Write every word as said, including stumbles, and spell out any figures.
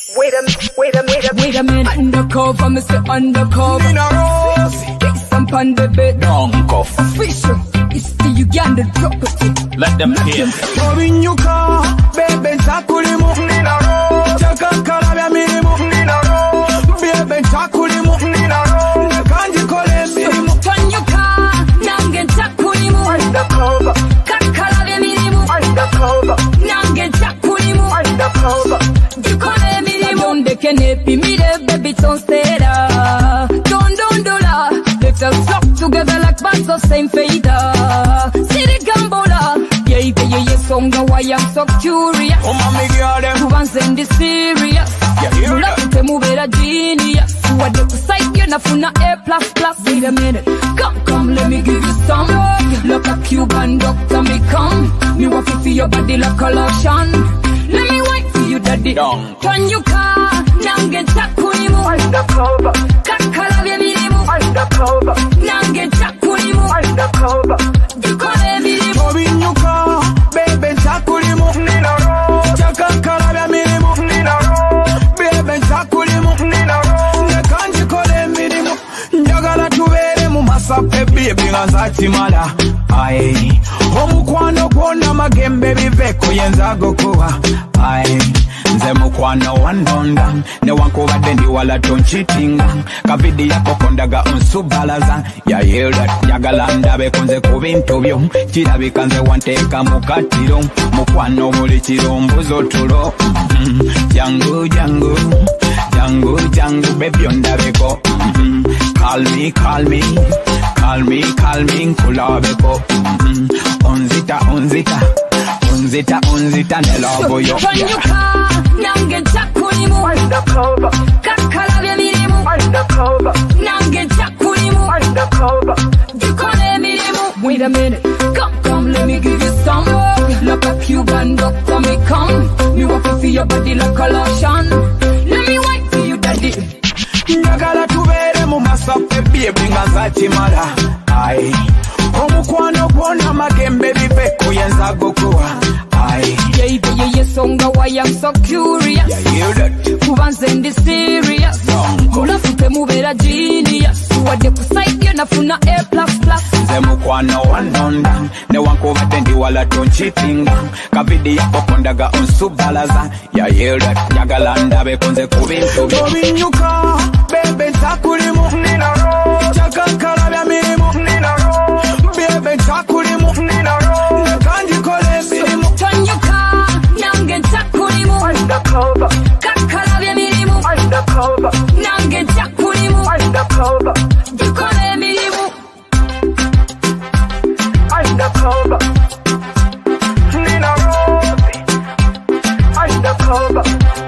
Wait a minute, wait a minute, wait a minute. Undercover, Mister Undercover. Nina Rose. Get some on the bed. Don't cuff. Official. It's the Uganda property. Let them hear. Moving your car, baby, takulimu. Nina Rose. Chaka karabya mirimu. Nina Rose. Baby, takulimu. Nina Rose. Nekanji kole mirimu. Turn your car, nange takulimu. Undercover. Kakalabya mirimu. Undercover. Nange takulimu. Undercover. Dukole mirimu. Donde kenepi mire, baby, tonstera. Don don dola. Let us flock together like bands of same fader. City gambola. Yeah, yeah, yeah, yeah, song why I'm so curious. Oh, mommy, girl, them. Who wants in this serious? Yeah, hear Mula that? kute mubera genius. What the side you na funa A plus plus. Wait a minute, come come let me give you some. Like a Cuban doctor me come. Me want to feel your body like a lotion. Let me wait for you daddy. Down. Turn your car, nange takunimu. Undercover. Kakalabya mirimu. Undercover. Nange takunimu. Undercover. Dukole mirimu. Moving your car, baby, takulimu. Nina Rose. Chaka karabya mirimu. Nina Rose. Baby, takulimu. Nina Rose. Nekanji kole mirimu. Njagala tubere mu masape baby nga nzakimala. Aye. Omukwano gwonna magembe biveko yenza gokuwa. Aye. Nze mukwano wandonda newankubadde ndi wala tonchitinga kavidi yako kondaga unsubalaza yayera yagala ndabeko nze ku bintu byo kirabika nze wanteeka mu katiro mukwano buli kirombuzo tulo jangu jangu jangu jangu bebyo ndabeko call me call me call me call me nkulabeko onzita onzita onzita onzita nelabo yo Turn your car, nange takunimu. Undercover. Kakalabya mirimu. Undercover. Nange takunimu. Undercover. Dukole mirimu. Wait a minute, come come let me give you some. Like a Cuban doctor me come. Me want to feel your body like a lotion. Let me wait for you daddy. njagala tubere mu masape baby nga nzakimala. Aye. Omukwano gwonna magembe biveko yenza gokuwa. Aye. Yeah, yeah, yeah, yeah, song why I'm so curious. Yeah, hear that? Who wants in this serious? Mula fute mubera genius. What the side you na funa A plus plus. Nze mukwano wandonda newankubadde ndi wala tonchitinga kavidi yako kondaga unsubalaza yayera njagala ndabeko nze ku bintu byo. Obinyuka baby takulimu. Nina Rose. Chaka karabya mirimu. Nina Rose. Baby takulimu. Nina Rose. Nekanji kole mirimu. Turn your car, nange takunimu. Undercover. Kakalabya mirimu. Undercover. Nange takunimu. Undercover. Dukole mirimu. Undercover. Nina Rose. Undercover.